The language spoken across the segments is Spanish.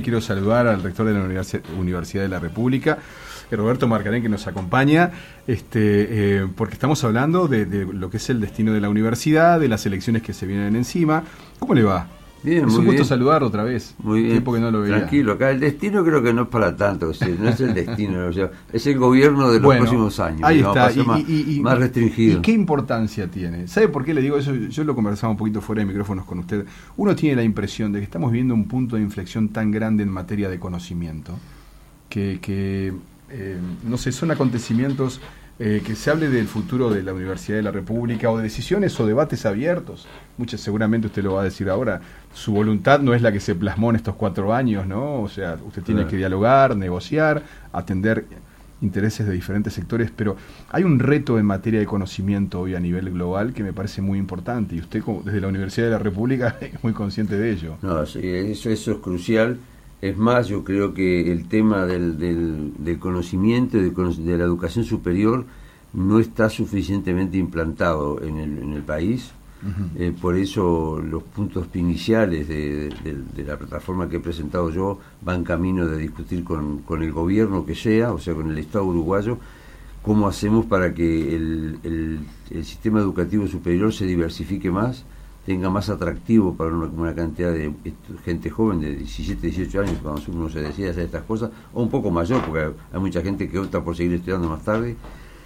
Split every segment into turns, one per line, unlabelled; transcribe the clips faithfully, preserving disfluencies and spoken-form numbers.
Quiero saludar al rector de la Universi- Universidad de la República, Roberto Marcarén, que nos acompaña, este, eh, porque estamos hablando de, de lo que es el destino de la universidad, de las elecciones que se vienen encima. ¿Cómo le va?
Bien,
es
muy
un gusto
bien.
saludarlo otra vez.
Muy bien.
Tiempo que no lo veía.
Tranquilo, acá el destino creo que no es para tanto, o sea, no es el destino, o sea, es el gobierno de los
Bueno,
próximos años.
Ahí
¿no?
está,
Va a ser
y,
más,
y, y,
más restringido.
¿Y qué importancia tiene? ¿Sabe por qué le digo eso? Yo lo conversaba un poquito fuera de micrófonos con usted. Uno tiene la impresión de que estamos viendo un punto de inflexión tan grande en materia de conocimiento, que, que eh, no sé, son acontecimientos eh, que se hable del futuro de la Universidad de la República, o de decisiones o debates abiertos. Muchas, seguramente usted lo va a decir ahora, su voluntad no es la que se plasmó en estos cuatro años, ¿no? O sea, usted tiene
Claro.
que dialogar, negociar, atender intereses de diferentes sectores, pero hay un reto en materia de conocimiento hoy a nivel global que me parece muy importante, y usted como desde la Universidad de la República es muy consciente de ello.
No, sí, eso, eso es crucial. Es más, yo creo que el tema del, del, del conocimiento y de, de la educación superior no está suficientemente implantado en el, en el país. Uh-huh. Eh, por eso los puntos iniciales de, de, de la plataforma que he presentado yo van camino de discutir con, con el gobierno que sea, o sea, con el Estado uruguayo, cómo hacemos para que el, el, el sistema educativo superior se diversifique más, tenga más atractivo para una, una cantidad de gente joven de diecisiete, dieciocho años, cuando uno se decide hacer estas cosas, o un poco mayor, porque hay mucha gente que opta por seguir estudiando más tarde.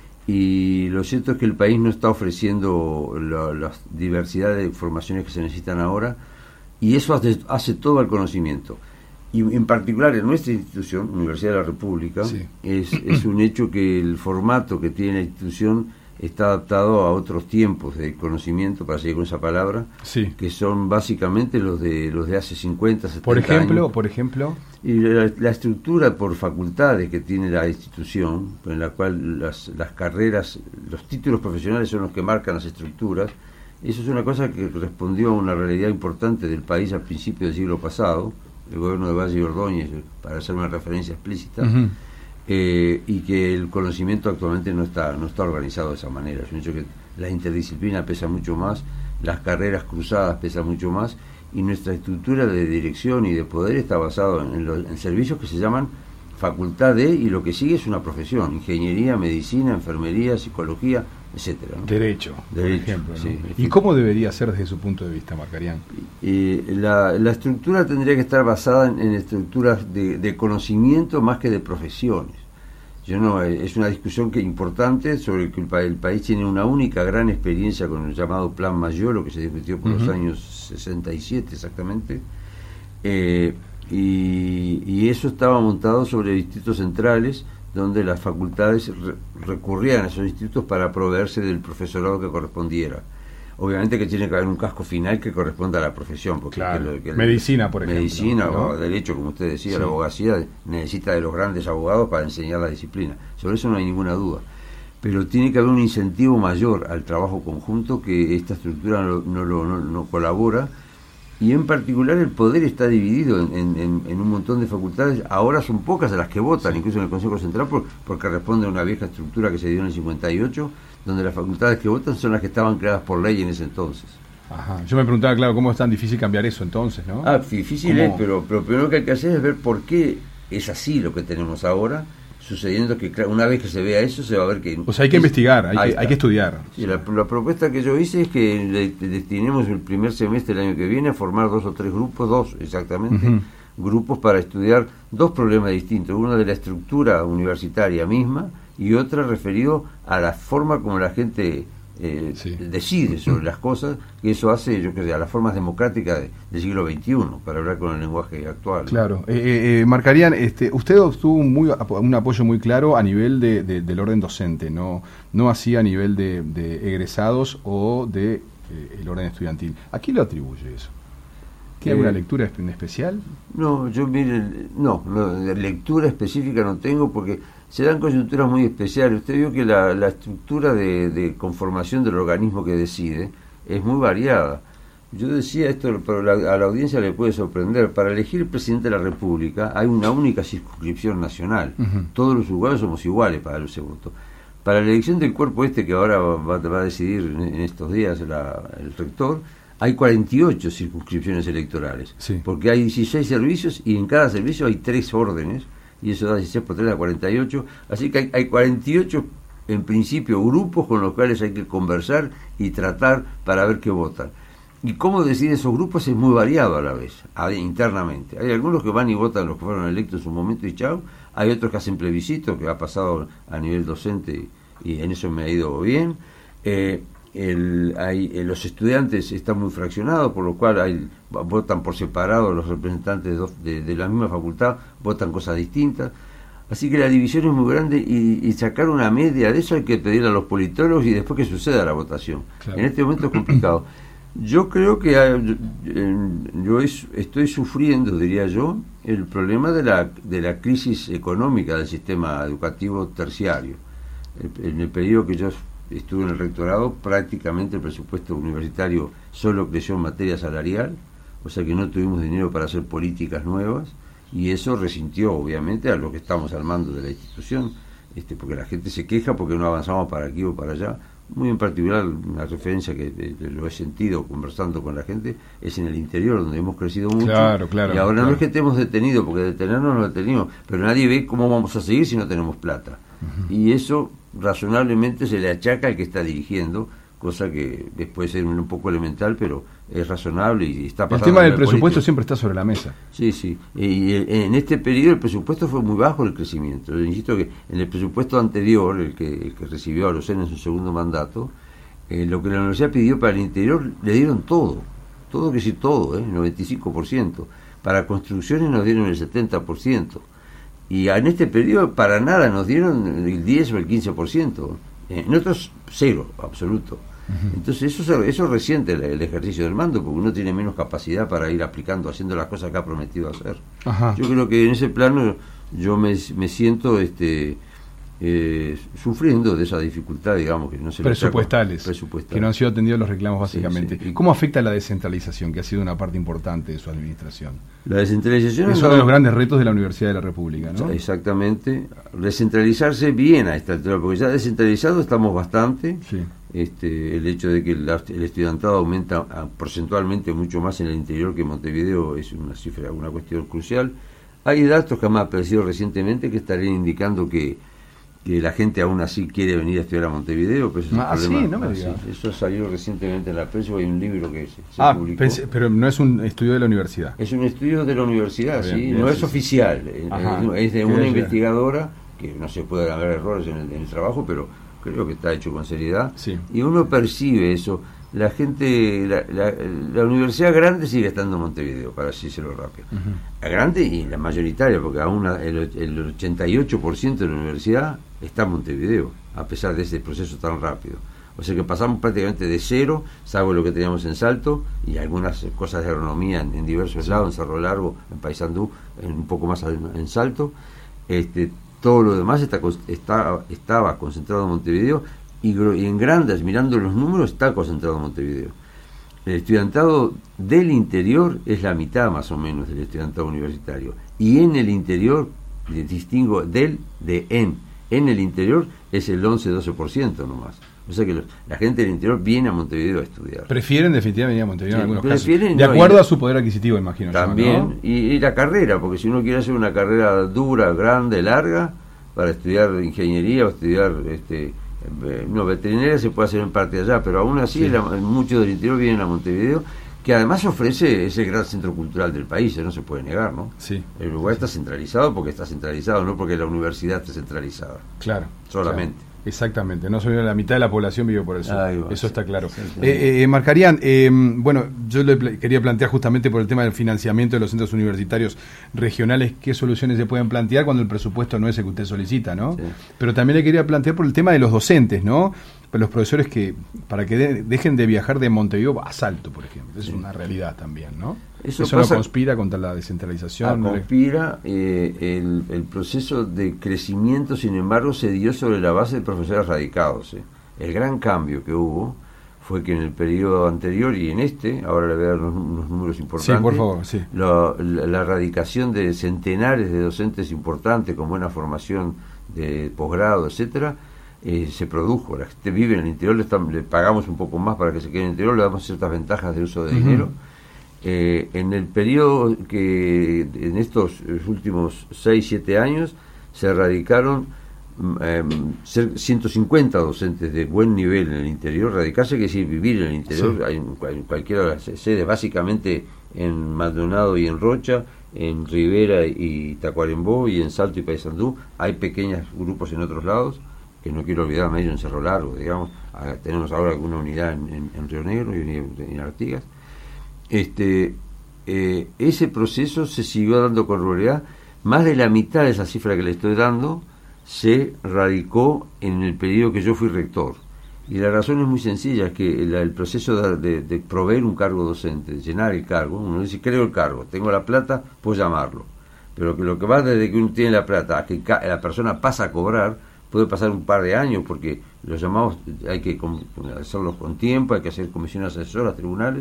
Y lo cierto es que el país no está ofreciendo la, la diversidad de formaciones que se necesitan ahora, y eso hace, hace todo al conocimiento. Y en particular en nuestra institución, Universidad de la República, sí. es, es un hecho que el formato que tiene la institución está adaptado a otros tiempos de conocimiento, para seguir con esa palabra,
sí.
que son básicamente los de los de hace cincuenta, setenta
por ejemplo,
años.
Por ejemplo,
y la, la estructura por facultades que tiene la institución, en la cual las, las carreras, los títulos profesionales son los que marcan las estructuras. Eso es una cosa que respondió a una realidad importante del país al principio del siglo pasado, el gobierno de Valle y Ordóñez, para hacer una referencia explícita. Uh-huh. Eh, y que el conocimiento actualmente no está no está organizado de esa manera. Yo pienso que la interdisciplina pesa mucho más, las carreras cruzadas pesan mucho más, y nuestra estructura de dirección y de poder está basada en, lo, en servicios que se llaman facultad de, y lo que sigue es una profesión: ingeniería, medicina, enfermería, psicología, etcétera, ¿no?
Derecho,
Derecho,
por ejemplo, ¿no?
Sí,
¿Y cómo debería ser desde su punto de vista, Marcarén?
Eh, la, la estructura tendría que estar basada en, en estructuras de, de conocimiento más que de profesiones. Yo no, es una discusión que importante sobre que el, el país tiene una única gran experiencia con el llamado Plan Mayolo, que se discutió por uh-huh. los años sesenta y siete exactamente, eh, y, y eso estaba montado sobre distritos centrales, donde las facultades re, recurrían a esos institutos para proveerse del profesorado que correspondiera. Obviamente que tiene que haber un casco final que corresponda a la profesión, porque
claro.
que, que
medicina, por ejemplo,
medicina,
¿no?
o derecho, como usted decía,
sí.
la abogacía necesita de los grandes abogados para enseñar la disciplina. Sobre eso no hay ninguna duda. Pero tiene que haber un incentivo mayor al trabajo conjunto, que esta estructura no, no, no, no, no colabora, y en particular el poder está dividido en, en, en un montón de facultades. Ahora son pocas las que votan, sí. incluso en el Consejo Central, por, porque responde a una vieja estructura que se dio en el cincuenta y ocho, donde las facultades que votan son las que estaban creadas por ley en ese entonces.
Ajá. Yo me preguntaba, claro, cómo es tan difícil cambiar eso entonces, ¿no?
Ah, difícil ¿Cómo? es, pero, pero lo primero que hay que hacer es ver por qué es así lo que tenemos ahora, sucediendo que una vez que se vea eso, se va a ver que...
O sea, hay que
es,
investigar, hay que, hay que estudiar.
Sí, la, la propuesta que yo hice es que le, destinemos el primer semestre del año que viene a formar dos o tres grupos, dos exactamente, uh-huh. grupos para estudiar dos problemas distintos, uno de la estructura universitaria misma, y otra referido a la forma como la gente eh, sí. decide sobre las cosas, que eso hace, yo creo, a las formas democráticas de, del siglo veintiuno, para hablar con el lenguaje actual.
Claro. Eh, eh, Marcarén, este, usted obtuvo un, muy, un apoyo muy claro a nivel de, de, del orden docente, no, no así a nivel de, de egresados o de eh, el orden estudiantil. ¿A quién lo atribuye eso? ¿Tiene alguna eh, lectura en especial?
No, yo mire, no, no, lectura específica no tengo, porque se dan coyunturas muy especiales. Usted vio que la, la estructura de, de conformación del organismo que decide es muy variada. Yo decía esto, pero la, a la audiencia le puede sorprender. Para elegir el presidente de la República hay una única circunscripción nacional. Uh-huh. Todos los uruguayos somos iguales para ese voto. Para la elección del cuerpo este que ahora va, va a decidir en, en estos días la, el rector, hay cuarenta y ocho circunscripciones electorales,
sí.
porque hay dieciséis servicios y en cada servicio hay tres órdenes, y eso da dieciséis por tres a cuarenta y ocho, así que hay, hay cuarenta y ocho en principio grupos con los cuales hay que conversar y tratar para ver qué votan. Y cómo deciden esos grupos es muy variado a la vez, a, internamente. Hay algunos que van y votan los que fueron electos en su momento y chao, hay otros que hacen plebiscito, que ha pasado a nivel docente y en eso me ha ido bien. Eh, el, hay, eh, los estudiantes están muy fraccionados, por lo cual hay, votan por separado, los representantes de, dos, de, de la misma facultad votan cosas distintas. Así que la división es muy grande y, y sacar una media de eso hay que pedir a los politólogos y después que suceda la votación. Claro. En este momento es complicado. Yo creo que hay, yo es, estoy sufriendo, diría yo, el problema de la, de la crisis económica del sistema educativo terciario. En el periodo que yo estuve en el rectorado, prácticamente el presupuesto universitario solo creció en materia salarial, o sea que no tuvimos dinero para hacer políticas nuevas, y eso resintió obviamente a lo que estamos al mando de la institución, este, porque la gente se queja porque no avanzamos para aquí o para allá. Muy en particular, una referencia que eh, lo he sentido conversando con la gente, es en el interior, donde hemos crecido mucho.
Claro, claro,
y ahora
claro.
no es que estemos detenidos, porque detenernos no lo detenimos, pero nadie ve cómo vamos a seguir si no tenemos plata. Uh-huh. Y eso razonablemente se le achaca al que está dirigiendo, cosa que puede ser un poco elemental, pero es razonable y está pasando.
El tema del presupuesto
político
siempre está sobre la mesa.
Sí, sí. Y en este periodo el presupuesto fue muy bajo el crecimiento. Yo insisto que en el presupuesto anterior, el que, el que recibió a Arocena en su segundo mandato, eh, lo que la universidad pidió para el interior le dieron todo. Todo, que decir todo, ¿eh? noventa y cinco por ciento. Para construcciones nos dieron el setenta por ciento. Y en este periodo para nada nos dieron el diez o el quince por ciento. En otros, cero, absoluto. Uh-huh. Entonces eso eso resiente el, el ejercicio del mando, porque uno tiene menos capacidad para ir aplicando, haciendo las cosas que ha prometido hacer.
Ajá.
Yo creo que en ese plano yo me, me siento este eh, sufriendo de esa dificultad, digamos, que no se
presupuestales,
presupuestales,
que no han sido atendidos los reclamos básicamente.
Sí, sí.
¿Cómo afecta la descentralización, que ha sido una parte importante de su administración?
La descentralización
es uno de los grandes retos de la Universidad de la República, ¿no?
Exactamente. Descentralizarse bien a esta altura, porque ya descentralizados estamos bastante.
Sí.
Este, el hecho de que el, el estudiantado aumenta a, porcentualmente mucho más en el interior que en Montevideo es una cifra, una cuestión crucial. Hay datos que me han aparecido recientemente que estarían indicando que, que la gente aún así quiere venir a estudiar a Montevideo. Pero eso,
ah,
es
sí, no me digas.
Sí, eso salió recientemente en la prensa, hay un libro que se, se
ah,
publicó.
Pensé, pero no es un estudio de la universidad.
Es un estudio de la universidad, bien, sí, bien, no sí, es oficial,
Ajá,
es de una investigadora, que no se pueden haber errores en el, en el trabajo, pero creo que está hecho con seriedad,
sí. Y
uno percibe eso. La gente, la, la, la universidad grande sigue estando en Montevideo, para decírselo rápido. Uh-huh. La grande y la mayoritaria, porque aún el, el ochenta y ocho por ciento de la universidad está en Montevideo, a pesar de ese proceso tan rápido. O sea que pasamos prácticamente de cero, salvo lo que teníamos en Salto, y algunas cosas de agronomía en, en diversos sí. lados, en Cerro Largo, en Paysandú, en, un poco más en, en Salto. Este, todo lo demás está, está, estaba concentrado en Montevideo, y, y en Grandas, mirando los números, está concentrado en Montevideo. El estudiantado del interior es la mitad más o menos del estudiantado universitario, y en el interior, distingo del de en, en el interior es el once a doce por ciento nomás. O sea que los, la gente del interior viene a Montevideo a estudiar.
Prefieren definitivamente venir a Montevideo sí, en algunos
casos.
De acuerdo no, a su poder adquisitivo, imagino.
También,
yo, ¿no?
y, y la carrera, porque si uno quiere hacer una carrera dura, grande, larga, para estudiar ingeniería o estudiar este no veterinaria se puede hacer en parte allá, pero aún así sí. la, muchos del interior vienen a Montevideo, que además ofrece ese gran centro cultural del país, no se puede negar, ¿no?
Sí.
El Uruguay está centralizado porque está centralizado, no porque la universidad esté centralizada.
Claro.
Solamente.
Claro. Exactamente, no solo la mitad de la población vive por el sur,
va, eso
está claro.
Sí, sí.
Eh, eh, Marcarián, eh, bueno, yo le pl- quería plantear justamente por el tema del financiamiento de los centros universitarios regionales, qué soluciones se pueden plantear cuando el presupuesto no es el que usted solicita, ¿no? Sí. Pero también le quería plantear por el tema de los docentes, ¿no? Los profesores que, para que de, dejen de viajar de Montevideo a Salto, por ejemplo, es sí. una realidad también, ¿no?
Eso,
Eso
pasa,
no conspira contra la descentralización.
Ah, conspira, eh, el, el proceso de crecimiento, sin embargo, se dio sobre la base de profesores radicados. Eh. El gran cambio que hubo fue que en el periodo anterior y en este, ahora le voy a dar unos, unos números importantes,
sí, por favor, sí.
la, la, la radicación de centenares de docentes importantes con buena formación de posgrado, etcétera, eh, se produjo. La gente vive en el interior, le, estamos, le pagamos un poco más para que se quede en el interior, le damos ciertas ventajas de uso de uh-huh. dinero. Eh, en el periodo que, en estos últimos seis siete años, se radicaron eh, ciento cincuenta docentes de buen nivel en el interior. Radicarse quiere decir vivir en el interior. Sí. Hay en cualquiera de las sedes, básicamente en Maldonado y en Rocha, en Rivera y Tacuarembó, y en Salto y Paysandú. Hay pequeños grupos en otros lados, que no quiero olvidar, medio en Cerro Largo, digamos. Tenemos ahora alguna unidad en, en, en Río Negro y en, en Artigas. Este, eh, ese proceso se siguió dando con regularidad. Más de la mitad de esa cifra que le estoy dando se radicó en el periodo que yo fui rector. Y la razón es muy sencilla, es que el, el proceso de, de, de proveer un cargo docente, de llenar el cargo, uno dice, creo el cargo, tengo la plata, puedo llamarlo. Pero que lo que va desde que uno tiene la plata a que ca- la persona pasa a cobrar, puede pasar un par de años, porque los llamados hay que com- hacerlos con tiempo, hay que hacer comisiones asesoras, tribunales.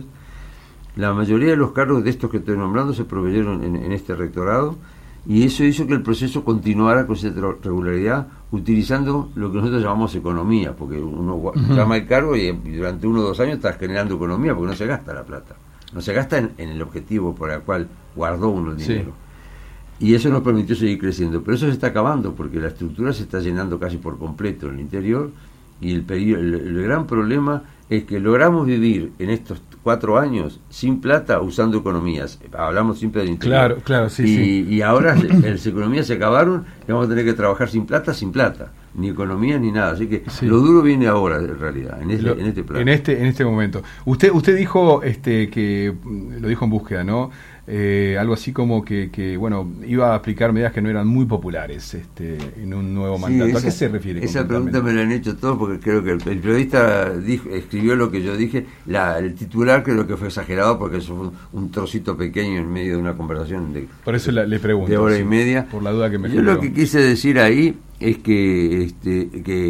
La mayoría de los cargos de estos que estoy nombrando se proveyeron en, en este rectorado, y eso hizo que el proceso continuara con cierta regularidad, utilizando lo que nosotros llamamos economía, porque uno uh-huh. llama el cargo y, y durante uno o dos años está generando economía, porque no se gasta la plata, no se gasta en, en el objetivo por el cual guardó uno el dinero. Sí. Y eso nos permitió seguir creciendo, pero eso se está acabando, porque la estructura se está llenando casi por completo en el interior, y el, periodo, el, el gran problema es que logramos vivir en estos cuatro años sin plata usando economías. Hablamos siempre del interior.
Claro, claro, sí,
y,
sí.
Y ahora las economías se acabaron y vamos a tener que trabajar sin plata, sin plata. Ni economía ni nada. Así que sí. Lo duro viene ahora, en realidad, en este, lo, en este plan.
En este, en este momento. Usted, usted dijo este que, lo dijo en búsqueda, ¿no? Eh, algo así como que, que, bueno, iba a aplicar medidas que no eran muy populares este, en un nuevo mandato. Sí, esa, ¿a qué se refiere?
Esa pregunta me la han hecho todos, porque creo que el, el periodista dijo, escribió lo que yo dije. La, el titular creo que fue exagerado, porque eso fue un trocito pequeño en medio de una conversación de,
por eso la, le pregunto,
de hora
sí,
y media.
Por la duda que me
Yo generó. Lo que quise decir ahí es que, este, que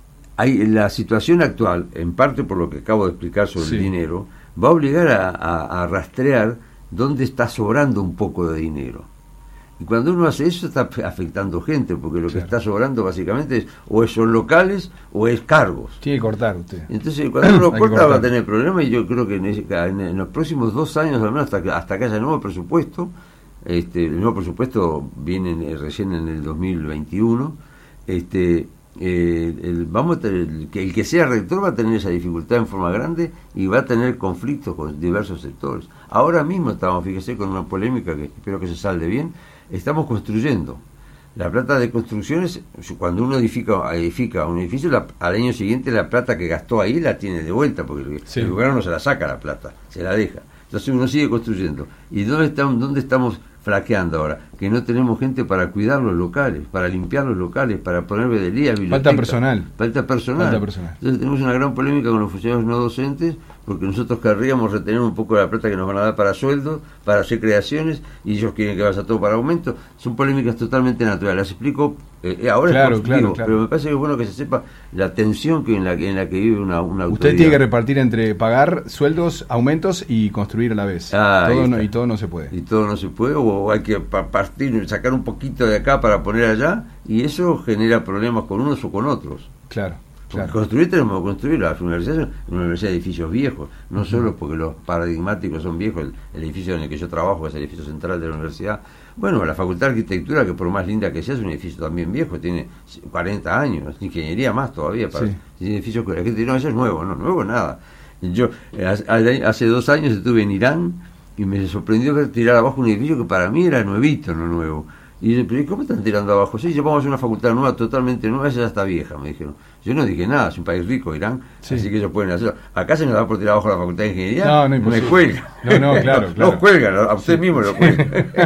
hay la situación actual, en parte por lo que acabo de explicar sobre sí. el dinero, va a obligar a, a, a rastrear dónde está sobrando un poco de dinero. Y cuando uno hace eso está afectando gente, porque lo claro. que está sobrando básicamente es o son locales o es cargos.
Tiene que cortar usted.
Entonces cuando uno corta va a tener problemas, y yo creo que en, ese, en, en los próximos dos años, al menos hasta que, hasta que haya nuevo presupuesto, este, el nuevo presupuesto viene recién en el dos mil veintiuno, este Eh, el, vamos a tener, el, que el que sea rector va a tener esa dificultad en forma grande y va a tener conflictos con diversos sectores. Ahora mismo estamos, fíjese, con una polémica que espero que se salde bien. Estamos construyendo. La plata de construcciones, cuando uno edifica, edifica un edificio, la, al año siguiente la plata que gastó ahí la tiene de vuelta, porque sí. el gobierno no se la saca la plata, se la deja. Entonces uno sigue construyendo. ¿Y dónde estamos, dónde estamos flaqueando ahora? Que no tenemos gente para cuidar los locales, para limpiar los locales, para poner vederías, bibliotecas.
Falta personal.
Falta personal.
Falta personal.
Entonces tenemos una gran polémica con los funcionarios no docentes, porque nosotros querríamos retener un poco de la plata que nos van a dar para sueldos, para hacer creaciones, y ellos quieren que vaya todo para aumento. Son polémicas totalmente naturales. Las explico eh, ahora,
claro,
es
claro, claro.
Pero me parece que es bueno que se sepa la tensión que en la, en la que vive una, una autoridad.
Usted tiene que repartir entre pagar sueldos, aumentos y construir a la vez.
Ah,
todo no, y todo no se puede.
Y todo no se puede, o hay que partir, sacar un poquito de acá para poner allá, y eso genera problemas con unos o con otros.
Claro. Claro.
Construir tenemos que construir. Las universidades son una universidad de edificios viejos, no uh-huh. solo porque los paradigmáticos son viejos. El, el edificio en el que yo trabajo es el edificio central de la universidad. Bueno, la Facultad de Arquitectura, que por más linda que sea, es un edificio también viejo, tiene cuarenta años, ingeniería más todavía. Para, sí. Es un edificio que no, eso es nuevo, no, nuevo nada. Yo hace, hace dos años estuve en Irán y me sorprendió ver tirar abajo un edificio que para mí era nuevito, no nuevo. Y yo, pero ¿cómo están tirando abajo? Sí, ya vamos a hacer una facultad nueva, totalmente nueva, esa ya está vieja, me dijeron. Yo no dije nada, es un país rico, Irán, sí. así que ellos pueden hacerlo. Acá se nos da por tirar abajo la facultad de ingeniería,
no, no,
no me cuelgan.
No, no, claro,
no,
claro.
No cuelgan, a usted sí. mismo lo cuelgan.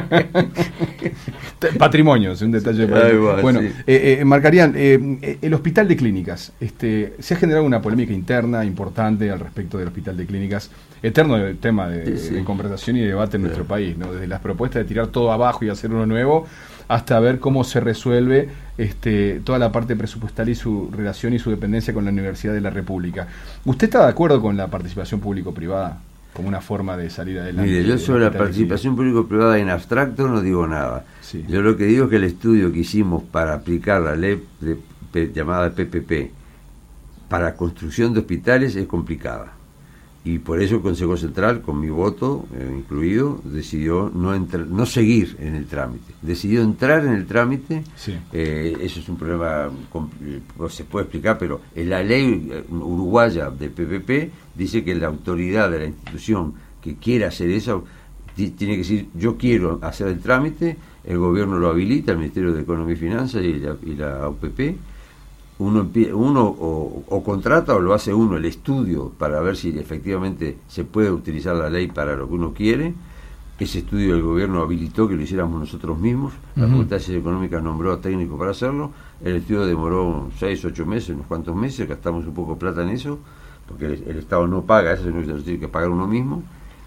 Patrimonio, es un detalle.
Ay, bueno,
bueno
sí.
eh, eh, Marcarían, eh, el hospital de clínicas, este, se ha generado una polémica interna importante al respecto del hospital de clínicas, eterno tema de, sí, sí. de conversación y de debate en sí. nuestro país, ¿no? Desde las propuestas de tirar todo abajo y hacer uno nuevo, hasta ver cómo se resuelve este, toda la parte presupuestal y su relación y su dependencia con la Universidad de la República. ¿Usted está de acuerdo con la participación público-privada como una forma de salir adelante?
Mire, yo sobre la participación público-privada en abstracto no digo nada.
Sí.
Yo lo que digo es que el estudio que hicimos para aplicar la ley de pe, llamada P P P para construcción de hospitales es complicada. Y por eso el Consejo Central, con mi voto eh, incluido, decidió no entrar, no seguir en el trámite. Decidió entrar en el trámite.
Sí.
Eh, eso es un problema, se puede explicar, pero en la ley uruguaya de P P P dice que la autoridad de la institución que quiera hacer eso tiene que decir: yo quiero hacer el trámite, el gobierno lo habilita, el Ministerio de Economía y Finanzas y la, y la O P P. Uno, uno o, o contrata o lo hace uno el estudio para ver si efectivamente se puede utilizar la ley para lo que uno quiere. Ese estudio el gobierno habilitó que lo hiciéramos nosotros mismos. Uh-huh. La Facultad de Ciencias Económicas nombró a técnico para hacerlo. El estudio demoró seis, ocho meses, unos cuantos meses, gastamos un poco de plata en eso, porque el, el Estado no paga, eso lo tiene que pagar uno mismo.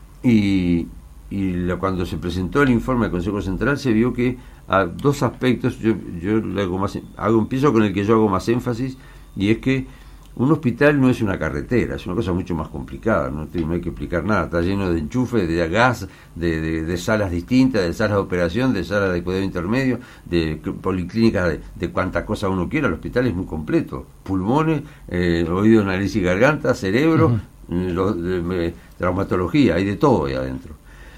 Y, y la, cuando se presentó el informe del Consejo Central se vio que a dos aspectos, yo, yo le hago más, hago, empiezo con el que yo hago más énfasis, y es que un hospital no es una carretera, es una cosa mucho más complicada, no, no hay que explicar nada, está lleno de enchufes, de gas, de, de, de salas distintas, de salas de operación, de salas de cuidado intermedio, de policlínicas, de, de cuánta cosa uno quiera. El hospital es muy completo: pulmones, eh, oído, nariz y garganta, cerebro, uh-huh. lo, de, de, traumatología, hay de todo ahí adentro.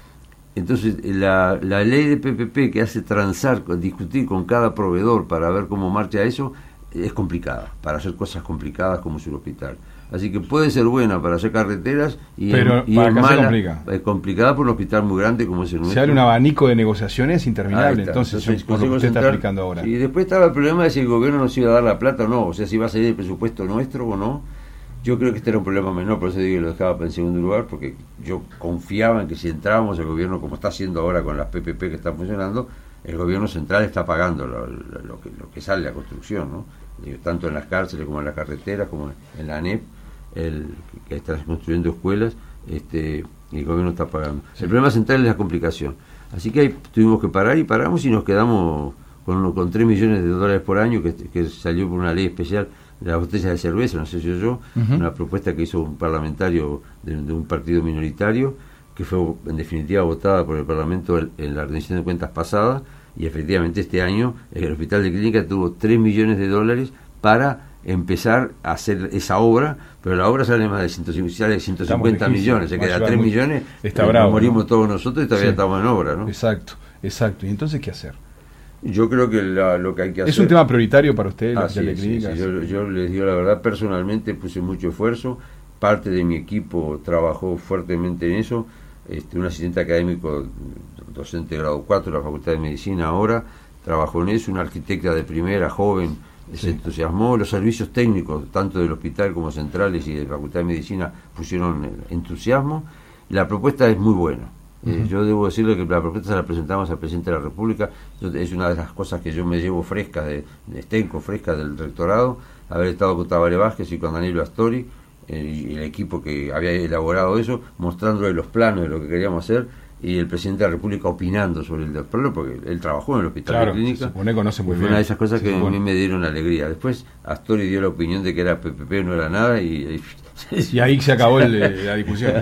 Entonces la, la ley de P P P, que hace transar, discutir con cada proveedor para ver cómo marcha eso, es complicada, para hacer cosas complicadas como es un hospital. Así que puede ser buena para hacer carreteras y,
pero
en, y
para
es
acá
mala,
se complica.
Es complicada por un hospital muy grande como es el nuestro.
Se abre un abanico de negociaciones interminable, entonces,
entonces
por lo que usted está explicando ahora.
Y después estaba el problema de si el gobierno nos iba a dar la plata o no, o sea, si va a salir el presupuesto nuestro o no. Yo creo que este era un problema menor, por eso digo que lo dejaba en segundo lugar, porque yo confiaba en que si entrábamos, el gobierno, como está haciendo ahora con las P P P que están funcionando, el gobierno central está pagando lo, lo, lo, que, lo que sale la construcción, ¿no? Digo, tanto en las cárceles como en las carreteras, como en la A N E P, el, que está construyendo escuelas, este, y el gobierno está pagando. Sí. El problema central es la complicación. Así que ahí tuvimos que parar y paramos y nos quedamos con, con tres millones de dólares por año, que, que salió por una ley especial. Las botellas de cerveza, no sé si yo, uh-huh. una propuesta que hizo un parlamentario de, de un partido minoritario, que fue en definitiva votada por el Parlamento en, en la rendición de cuentas pasada, y efectivamente este año el Hospital de Clínica tuvo tres millones de dólares para empezar a hacer esa obra, pero la obra sale más de ciento cincuenta millones, se queda tres millones,
está bravo,
morimos
¿no?
todos nosotros y todavía sí. estamos en obra, ¿no?
Exacto, exacto. ¿Y entonces qué hacer?
Yo creo que la, lo que hay que hacer...
¿Es un tema prioritario para usted,
ah,
la
sí,
de
sí,
clínicas?
Sí, yo, yo les digo la verdad, personalmente puse mucho esfuerzo, parte de mi equipo trabajó fuertemente en eso, este, un asistente académico, docente de grado cuatro de la Facultad de Medicina ahora, trabajó en eso, una arquitecta de primera, joven, sí. se entusiasmó, los servicios técnicos, tanto del hospital como centrales y de la Facultad de Medicina, pusieron entusiasmo, y la propuesta es muy buena. Eh, uh-huh. Yo debo decirle que la propuesta se la presentamos al presidente de la República. Yo, es una de las cosas que yo me llevo fresca de, de Estenco, fresca del rectorado, haber estado con Tabaré Vázquez y con Danilo Astori eh, y el equipo que había elaborado eso, mostrándole los planos de lo que queríamos hacer, y el presidente de la República opinando sobre el doctor, porque él trabajó en el hospital
claro,
de clínica.
Se supone, conoce muy
fue
bien.
Una de esas cosas
se
que
supone.
a mí me dieron alegría. Después Astori dio la opinión de que era P P P, no era nada, y,
y, y ahí se acabó el, la discusión.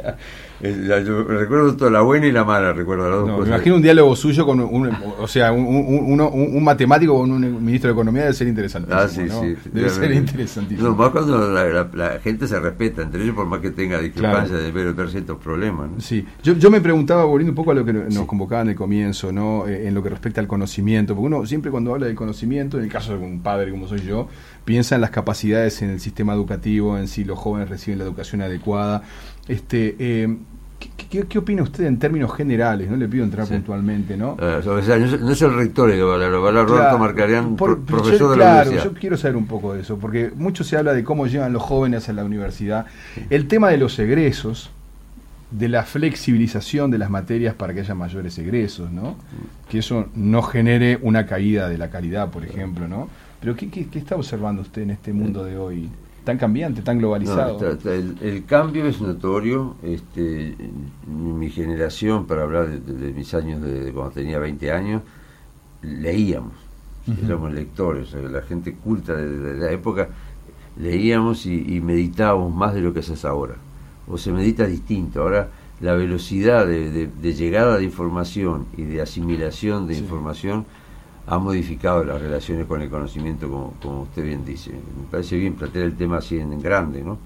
Yo recuerdo toda la buena y la mala, recuerdo las dos
no,
cosas.
Me imagino un diálogo suyo con un, o sea, un, un, un, un matemático con un ministro de Economía debe ser interesantísimo.
Ah, sí,
¿no?
sí.
Debe ser interesantísimo.
No, más cuando la, la, la gente se respeta entre ellos, por más que tenga discrepancia claro. de ver, ver ciertos problemas, ¿no?
Sí, yo, yo me preguntaba, volviendo un poco a lo que nos sí. convocaba en el comienzo, ¿no? Eh, en lo que respecta al conocimiento, porque uno siempre cuando habla del conocimiento, en el caso de un padre como soy yo, piensa en las capacidades en el sistema educativo, en si los jóvenes reciben la educación adecuada. Este, eh, ¿qué, qué, ¿Qué opina usted en términos generales? No le pido entrar sí. puntualmente, ¿no?
Uh, o sea, no, no es el rector el que va a hablar, va a hablar Roberto Marcarián, por, profesor
yo,
de
claro,
la universidad.
Yo quiero saber un poco de eso, porque mucho se habla de cómo llegan los jóvenes a la universidad. Sí. El tema de los egresos, de la flexibilización de las materias para que haya mayores egresos, ¿no? Que eso no genere una caída de la calidad, por ejemplo, ¿no? Pero ¿qué, qué, qué está observando usted en este mundo de hoy? Tan cambiante, tan globalizado.
No, está, está, el, el cambio es notorio. Este, mi generación, para hablar de, de, de mis años, de, de cuando tenía veinte años, leíamos, uh-huh. éramos lectores, o sea, la gente culta de, de la época, leíamos y, y meditábamos más de lo que se hace ahora. O se medita distinto. Ahora la velocidad de, de, de llegada de información y de asimilación de sí. información ha modificado las relaciones con el conocimiento, como, como usted bien dice. Me parece bien plantear el tema así en grande, ¿no?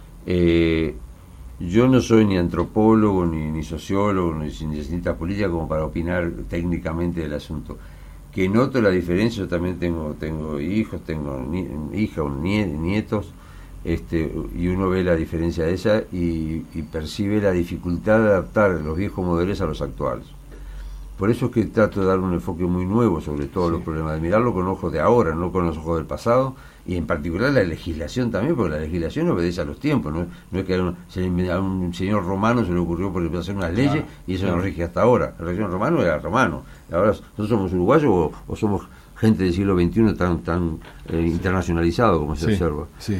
Eh, yo no soy ni antropólogo, ni, ni sociólogo, ni, ni cientista política como para opinar técnicamente del asunto. Que noto la diferencia, yo también tengo tengo hijos, tengo ni, hijas, nietos, este, y uno ve la diferencia de esa y, y percibe la dificultad de adaptar los viejos modelos a los actuales. Por eso es que trato de dar un enfoque muy nuevo sobre todos sí. los problemas, de mirarlo con ojos de ahora, no con los ojos del pasado, y en particular la legislación también, porque la legislación obedece a los tiempos, no, no es que a un, a un señor romano se le ocurrió por ejemplo hacer unas leyes claro, y eso claro. no rige hasta ahora. El régimen romano era romano, ahora nosotros somos uruguayos o, o somos gente del siglo veintiuno tan tan eh, sí. internacionalizado como se sí. observa.
Sí.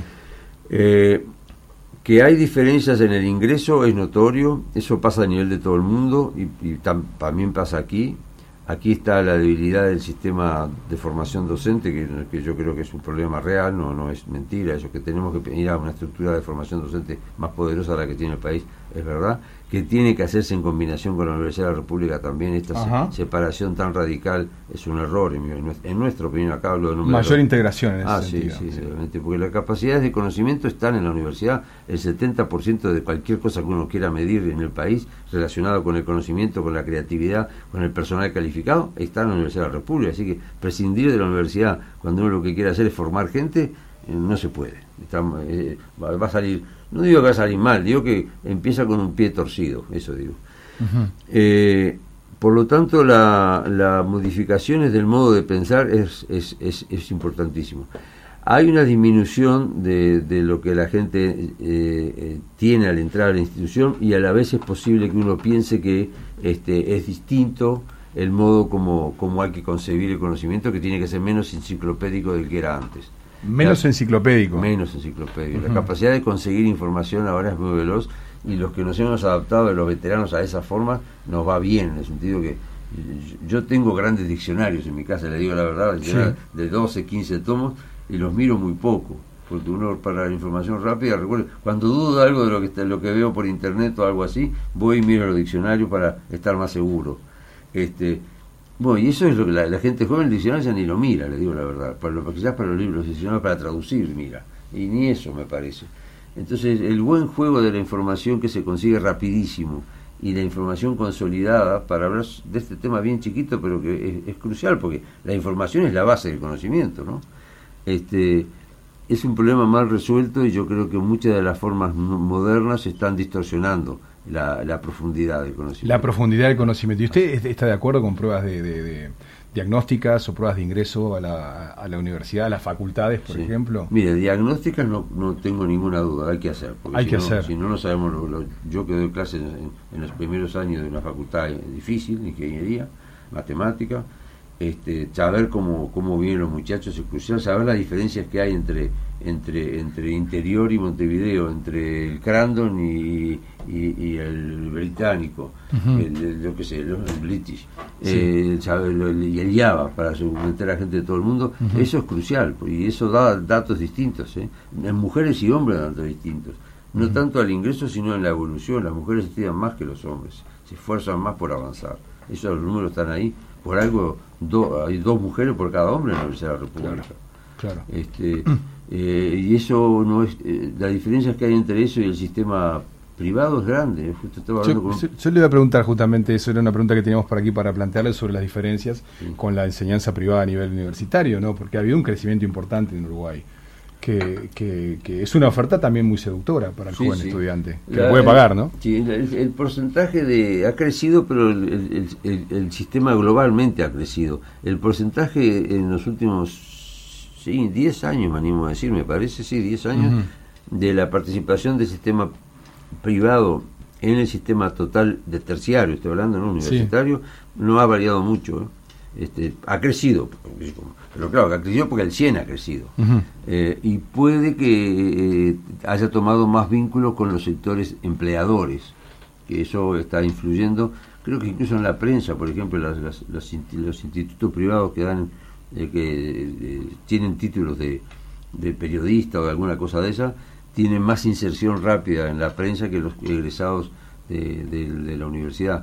Eh, que hay diferencias en el ingreso es notorio, eso pasa a nivel de todo el mundo y, y tam, también pasa aquí. Aquí está la debilidad del sistema de formación docente, que, que yo creo que es un problema real, no, no es mentira, eso que tenemos que ir a una estructura de formación docente más poderosa de la que tiene el país, es verdad, que tiene que hacerse en combinación con la Universidad de la República también. Esta se, separación tan radical es un error, en, en, en nuestra opinión, acá hablo de número
mayor integración en ese
ah,
sentido.
sí, sí, sí, porque las capacidades de conocimiento están en la universidad, el setenta por ciento de cualquier cosa que uno quiera medir en el país relacionado con el conocimiento, con la creatividad, con el personal calificado, está en la Universidad de la República, así que prescindir de la universidad cuando uno lo que quiere hacer es formar gente, eh, no se puede. Está, eh, va, va a salir, no digo que va a salir mal, digo que empieza con un pie torcido, eso digo. Uh-huh. Eh, por lo tanto, la, la modificaciones del modo de pensar es, es, es, es importantísimo. Hay una disminución de, de lo que la gente eh, eh, tiene al entrar a la institución y a la vez es posible que uno piense que este, es distinto el modo como, como hay que concebir el conocimiento, que tiene que ser menos enciclopédico del que era antes.
Menos la, enciclopédico.
Menos enciclopédico. Uh-huh. La capacidad de conseguir información ahora es muy veloz y los que nos hemos adaptado, los veteranos, a esa forma, nos va bien, en el sentido que yo tengo grandes diccionarios en mi casa, le digo la verdad, sí. de doce, quince tomos, y los miro muy poco, porque uno para la información rápida, recuerdo, cuando dudo de algo de lo que, lo que veo por internet o algo así, voy y miro los diccionarios para estar más seguro. Este... Bueno, y eso es lo que la, la gente joven, el diccionario ya ni lo mira, le digo la verdad, para lo, quizás para los libros, los diccionarios para traducir, mira, y ni eso me parece. Entonces, el buen juego de la información que se consigue rapidísimo y la información consolidada, para hablar de este tema bien chiquito, pero que es, es crucial, porque la información es la base del conocimiento, ¿no? Este, es un problema mal resuelto y yo creo que muchas de las formas modernas están distorsionando La, la profundidad del conocimiento.
La profundidad del conocimiento. ¿Y usted está de acuerdo con pruebas de, de, de diagnósticas o pruebas de ingreso a la, a la universidad, a las facultades, por sí. ejemplo?
Mire, diagnósticas no, no tengo ninguna duda, hay que hacer. Porque
hay
si
que
no,
hacer.
Si no, no sabemos. Lo, lo, yo que doy clases en, en los primeros años de una facultad difícil, ingeniería, matemática, este, saber cómo, cómo viven los muchachos es crucial, saber las diferencias que hay entre entre entre Interior y Montevideo, entre el Crandon y, y, y el británico, uh-huh. el, el, yo qué sé, el, el British, sí. eh, saber, el, y el Java, para meter a la gente de todo el mundo, uh-huh. eso es crucial, y eso da datos distintos, ¿eh? En mujeres y hombres dan datos distintos, no uh-huh. tanto al ingreso sino en la evolución. Las mujeres estudian más que los hombres, se esfuerzan más por avanzar, esos los números están ahí, por algo do, hay dos mujeres por cada hombre en la Universidad de la República.
Claro. Claro.
Este, eh, y eso no es, eh, la diferencia que hay entre eso y el sistema privado es grande. Justo estaba
yo,
con...
yo le iba a preguntar justamente eso, era una pregunta que teníamos por aquí para plantearle sobre las diferencias sí. con la enseñanza privada a nivel universitario, ¿no? Porque ha habido un crecimiento importante en Uruguay, que, que, que es una oferta también muy seductora para el sí, joven sí. estudiante, que la, puede pagar, ¿no?
Sí, el, el porcentaje de ha crecido, pero el, el, el, el sistema globalmente ha crecido. El porcentaje en los últimos sí, diez años, me animo a decir, me parece, sí, diez años, uh-huh. de la participación del sistema privado en el sistema total de terciario, estoy hablando, ¿no? Universitario, sí. no ha variado mucho, ¿eh? Este, ha crecido, pero claro, que ha crecido porque el cien ha crecido, uh-huh. eh, y puede que eh, haya tomado más vínculos con los sectores empleadores, que eso está influyendo, creo que incluso en la prensa, por ejemplo, las, las, los, los institutos privados que dan eh, que eh, tienen títulos de, de periodista o de alguna cosa de esa, tienen más inserción rápida en la prensa que los egresados de, de, de la universidad.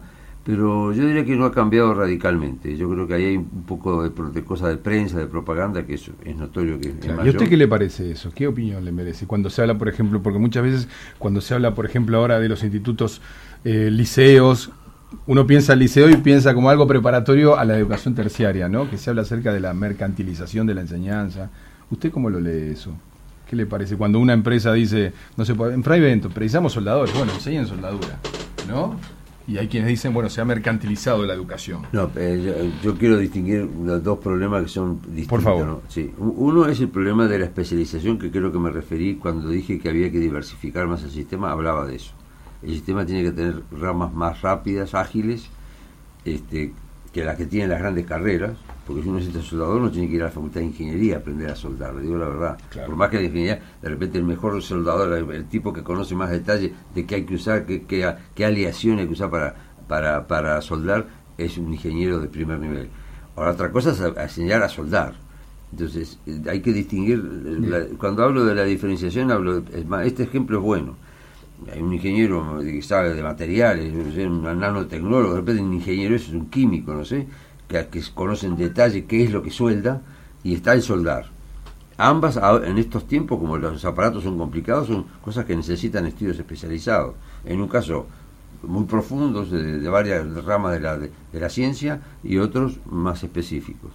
pero yo diría que no ha cambiado radicalmente. Yo creo que ahí hay un poco de, de cosas de prensa, de propaganda, que eso es notorio que
claro.
es mayor.
¿Y a usted qué le parece eso? ¿Qué opinión le merece? Cuando se habla, por ejemplo, porque muchas veces cuando se habla, por ejemplo, ahora de los institutos, eh, liceos, uno piensa el liceo y piensa como algo preparatorio a la educación terciaria, ¿no? Que se habla acerca de la mercantilización de la enseñanza. ¿Usted cómo lo lee eso? ¿Qué le parece? Cuando una empresa dice, no sé, en Fray Bento, precisamos soldadores, bueno, enseñen soldadura, ¿no? Y hay quienes dicen, bueno, se ha mercantilizado la educación.
No, eh, yo, yo quiero distinguir los dos problemas que son distintos.
Por favor.
¿no? Sí. Uno es el problema de la especialización, que creo que me referí cuando dije que había que diversificar más el sistema, hablaba de eso. El sistema tiene que tener ramas más rápidas, ágiles, este, que las que tienen las grandes carreras, porque si uno es soldador no tiene que ir a la facultad de ingeniería a aprender a soldar, le digo la verdad. Claro. Por más que la ingeniería, de repente el mejor soldador, el, el tipo que conoce más detalles de qué hay que usar, qué, qué, qué aleación hay que usar para, para, para soldar, es un ingeniero de primer nivel. Ahora, otra cosa es a, a enseñar a soldar. Entonces, hay que distinguir, la, cuando hablo de la diferenciación, hablo de, es más, este ejemplo es bueno. Hay un ingeniero que sabe de materiales, un nanotecnólogo, de repente un ingeniero es un químico, no sé, que, que conoce en detalle qué es lo que suelda, y está el soldar. Ambas, en estos tiempos, como los aparatos son complicados, son cosas que necesitan estudios especializados. En un caso, muy profundos, de, de varias ramas de la, de, de la ciencia, y otros más específicos.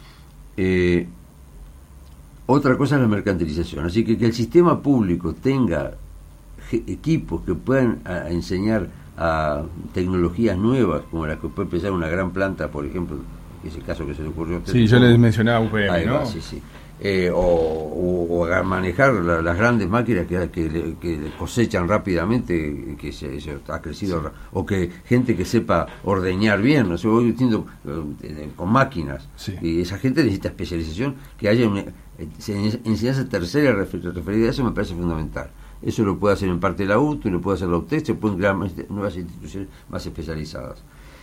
Eh, otra cosa es la mercantilización. Así que que el sistema público tenga equipos que puedan a, enseñar a tecnologías nuevas, como las que puede empezar una gran planta, por ejemplo, que es el caso que se le ocurrió a usted.
Sí, yo les mencionaba U P M, ¿no?
Va, sí, sí. Eh, o, o, o a manejar la, las grandes máquinas que, que, que cosechan rápidamente, que se, se ha crecido, sí. O que gente que sepa ordeñar bien, no sé, voy diciendo eh, con máquinas, sí. Y esa gente necesita especialización, que haya una enseñanza tercera referida a eso, me parece fundamental. Eso lo puede hacer en parte la U T U, lo puede hacer la U T E C, se pueden crear más, nuevas instituciones más especializadas.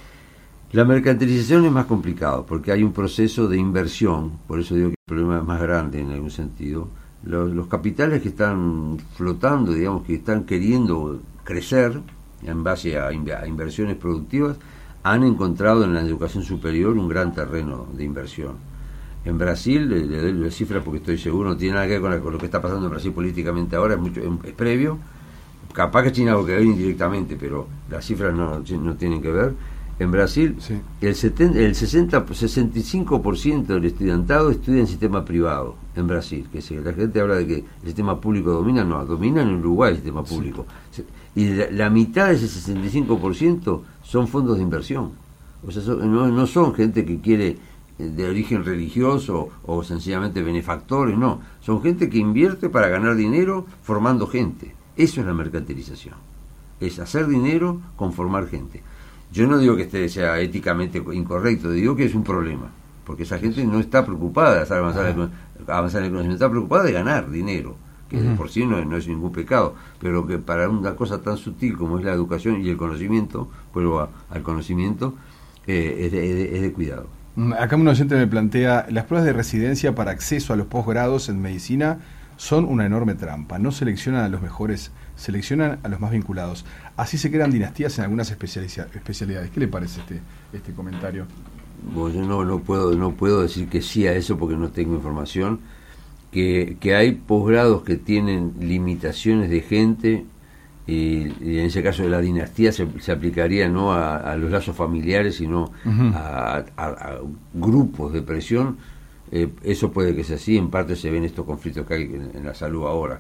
La mercantilización es más complicado porque hay un proceso de inversión, por eso digo que el problema es más grande en algún sentido. Los, los capitales que están flotando, digamos, que están queriendo crecer en base a, a inversiones productivas, han encontrado en la educación superior un gran terreno de inversión. En Brasil, le, le doy la cifra porque estoy seguro, no tiene nada que ver con, la, con lo que está pasando en Brasil políticamente ahora, es, mucho, es, es previo. Capaz que tiene algo que ver indirectamente, pero las cifras no, no tienen que ver. En Brasil, sí. el, setenta, el sesenta, sesenta y cinco por ciento del estudiantado estudia en sistema privado en Brasil. Que si la gente habla de que el sistema público domina, no, domina en Uruguay el sistema público. Sí. Y la, la mitad de ese sesenta y cinco por ciento son fondos de inversión. O sea, son, no, no son gente que quiere de origen religioso o sencillamente benefactores, no, son gente que invierte para ganar dinero formando gente. Eso es la mercantilización, es hacer dinero con formar gente. Yo no digo que este sea éticamente incorrecto, digo que es un problema, porque esa gente no está preocupada de avanzar, el, avanzar en el conocimiento, está preocupada de ganar dinero, que uh-huh. de por sí no, no es ningún pecado, pero que para una cosa tan sutil como es la educación y el conocimiento, vuelvo a, al conocimiento, eh, es, de, es, de, es de cuidado.
Acá un oyente me plantea, las pruebas de residencia para acceso a los posgrados en medicina son una enorme trampa, no seleccionan a los mejores, seleccionan a los más vinculados. Así se crean dinastías en algunas especialidades. ¿Qué le parece este este comentario?
Bueno, yo no, no puedo no puedo decir que sí a eso porque no tengo información. Que, que hay posgrados que tienen limitaciones de gente, y, y en ese caso de la dinastía se, se aplicaría no a, a los lazos familiares, sino uh-huh. a, a, a grupos de presión. Eh, eso puede que sea así, en parte se ven estos conflictos que hay en, en la salud ahora.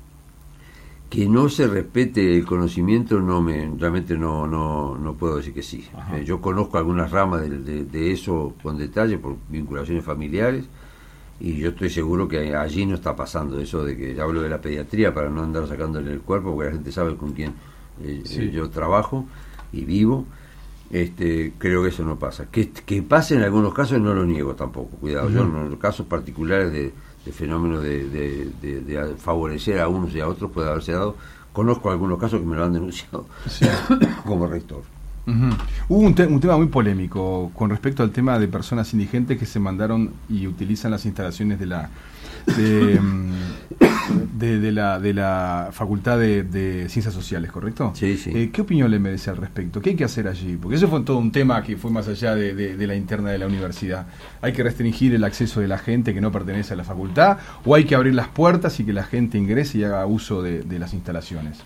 Que no se respete el conocimiento, no me realmente no no no puedo decir que sí. Eh, yo conozco algunas ramas de, de, de eso con detalle por vinculaciones familiares, y yo estoy seguro que allí no está pasando eso de que ya hablo de la pediatría para no andar sacándole el cuerpo, porque la gente sabe con quién eh, sí. yo trabajo y vivo. Este, creo que eso no pasa. Que, que pase en algunos casos no lo niego tampoco, cuidado. Uh-huh. Yo en los casos particulares de, de fenómenos de, de, de, de favorecer a unos y a otros puede haberse dado. Conozco algunos casos que me lo han denunciado sí. como rector.
Uh-huh. Hubo un, te un tema muy polémico con respecto al tema de personas indigentes que se mandaron y utilizan las instalaciones de la de, de, de la de la Facultad de, de Ciencias Sociales, ¿correcto?
Sí, sí.
Eh, ¿Qué opinión le merece al respecto? ¿Qué hay que hacer allí? Porque eso fue todo un tema que fue más allá de, de, de la interna de la universidad. ¿Hay que restringir el acceso de la gente que no pertenece a la facultad o hay que abrir las puertas y que la gente ingrese y haga uso de, de las instalaciones?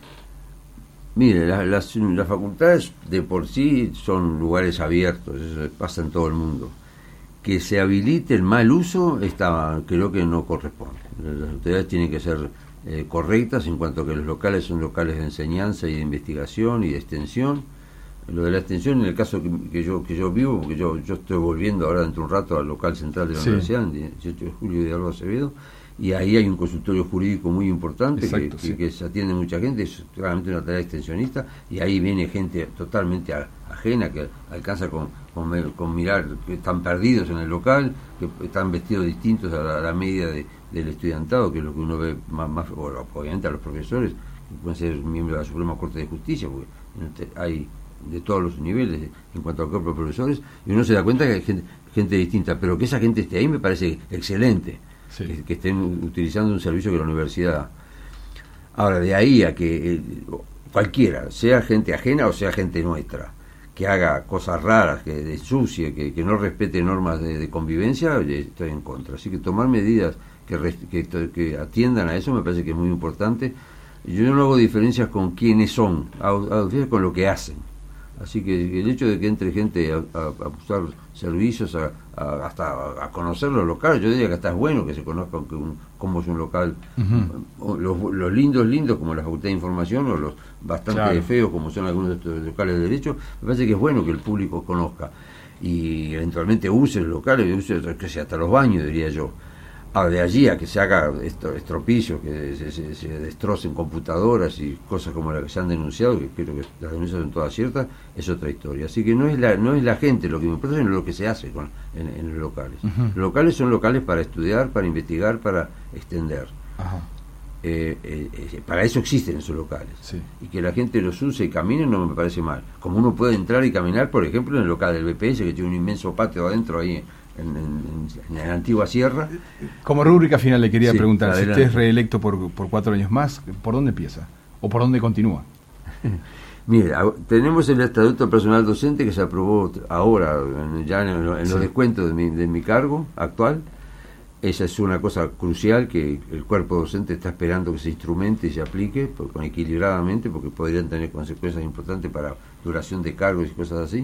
Mire, la, las, las facultades de por sí son lugares abiertos, eso pasa en todo el mundo. Que se habilite el mal uso, está, creo que no corresponde. Las autoridades tienen que ser eh, correctas en cuanto a que los locales son locales de enseñanza y de investigación y de extensión. Lo de la extensión, en el caso que, que yo que yo vivo, porque yo yo estoy volviendo ahora dentro de un rato al local central de la sí. universidad, en dieciocho de julio de Alba Acevedo, y ahí hay un consultorio jurídico muy importante. Exacto, que, sí. que, que se atiende mucha gente, es claramente una tarea extensionista, y ahí viene gente totalmente a, ajena que alcanza con, con, con mirar que están perdidos en el local, que están vestidos distintos a la, a la media de, del estudiantado, que es lo que uno ve más, más o, obviamente a los profesores, que pueden ser miembros de la Suprema Corte de Justicia, porque hay de todos los niveles en cuanto a cuerpo de profesores, y uno se da cuenta que hay gente, gente distinta, pero que esa gente esté ahí me parece excelente. Sí. Que, que estén utilizando un servicio que la universidad da. Ahora, de ahí a que eh, cualquiera, sea gente ajena o sea gente nuestra, que haga cosas raras, que ensucie, que, que no respete normas de, de convivencia, estoy en contra. Así que tomar medidas que, que, que atiendan a eso me parece que es muy importante. Yo no hago diferencias con quiénes son, hago, hago diferencias con lo que hacen. Así que el hecho de que entre gente a, a, a usar servicios, a, a, hasta a, a conocer los locales, yo diría que hasta es bueno que se conozca que un, cómo es un local, uh-huh. los, los lindos, lindos como la Facultad de Información, o los bastante claro. feos como son algunos de estos locales de derecho, me parece que es bueno que el público conozca y eventualmente use los locales, use que sea hasta los baños, diría yo. Ahora, de allí a que se haga esto, estropicios, que se, se, se destrocen computadoras y cosas como las que se han denunciado, que creo que las denuncias son todas ciertas, es otra historia. Así que no es la no es la gente lo que me importa, sino lo que se hace con, en, en los locales. Uh-huh. Los locales son locales para estudiar, para investigar, para extender. Uh-huh. eh, eh, eh, para eso existen esos locales. Sí. Y que la gente los use y camine no me parece mal. Como uno puede entrar y caminar, por ejemplo, en el local del B P S, que tiene un inmenso patio adentro ahí, En, en, en la antigua sierra.
Como rúbrica final le quería sí, preguntar,
adelante.
Si usted es reelecto por, por cuatro años más, ¿por dónde empieza? ¿O por dónde continúa?
Mire, tenemos el Estatuto Personal Docente que se aprobó ahora, ya en, en los sí. descuentos de mi, de mi cargo actual. Esa es una cosa crucial que el cuerpo docente está esperando que se instrumente y se aplique por, con equilibradamente, porque podrían tener consecuencias importantes para duración de cargos y cosas así.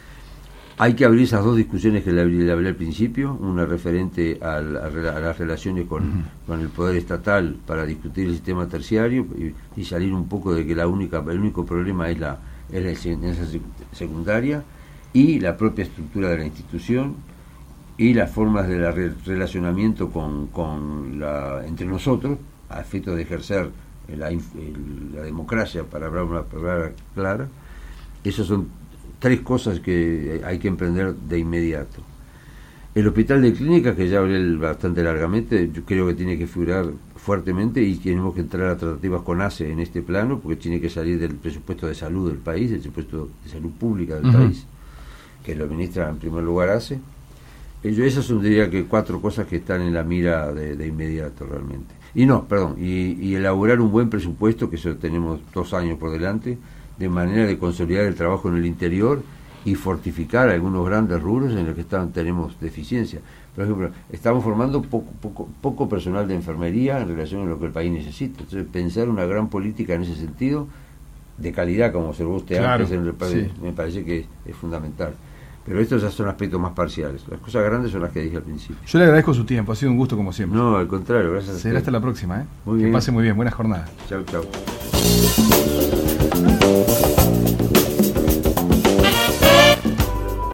Hay que abrir esas dos discusiones que le hablé al principio, una referente al, a, a las relaciones con, uh-huh. con el poder estatal para discutir el sistema terciario y, y salir un poco de que la única el único problema es la, es la enseñanza secundaria y la propia estructura de la institución y las formas de la re, relacionamiento con, con la, entre nosotros a efectos de ejercer la, el, la democracia, para hablar una palabra clara. Esos son tres cosas que hay que emprender de inmediato. El hospital de clínicas, que ya hablé bastante largamente, yo creo que tiene que figurar fuertemente y tenemos que entrar a tratativas con A C E en este plano, porque tiene que salir del presupuesto de salud del país, del presupuesto de salud pública del uh-huh. país, que lo administra en primer lugar A C E. Yo, esas son, diría que, cuatro cosas que están en la mira de, de inmediato realmente. Y no, perdón, y, y elaborar un buen presupuesto, que eso tenemos dos años por delante, de manera de consolidar el trabajo en el interior y fortificar algunos grandes rubros en los que están, tenemos deficiencia. Por ejemplo, estamos formando poco, poco, poco personal de enfermería en relación a lo que el país necesita. Entonces, pensar una gran política en ese sentido, de calidad, como observó usted claro, antes, en el país, sí. me parece que es, es fundamental. Pero estos ya son aspectos más parciales. Las cosas grandes son las que dije al principio.
Yo le agradezco su tiempo, ha sido un gusto como siempre.
No, al contrario, gracias a usted.
Será hasta la próxima, ¿eh?
Muy bien.
Que pase muy bien, buenas jornadas.
Chau, chau.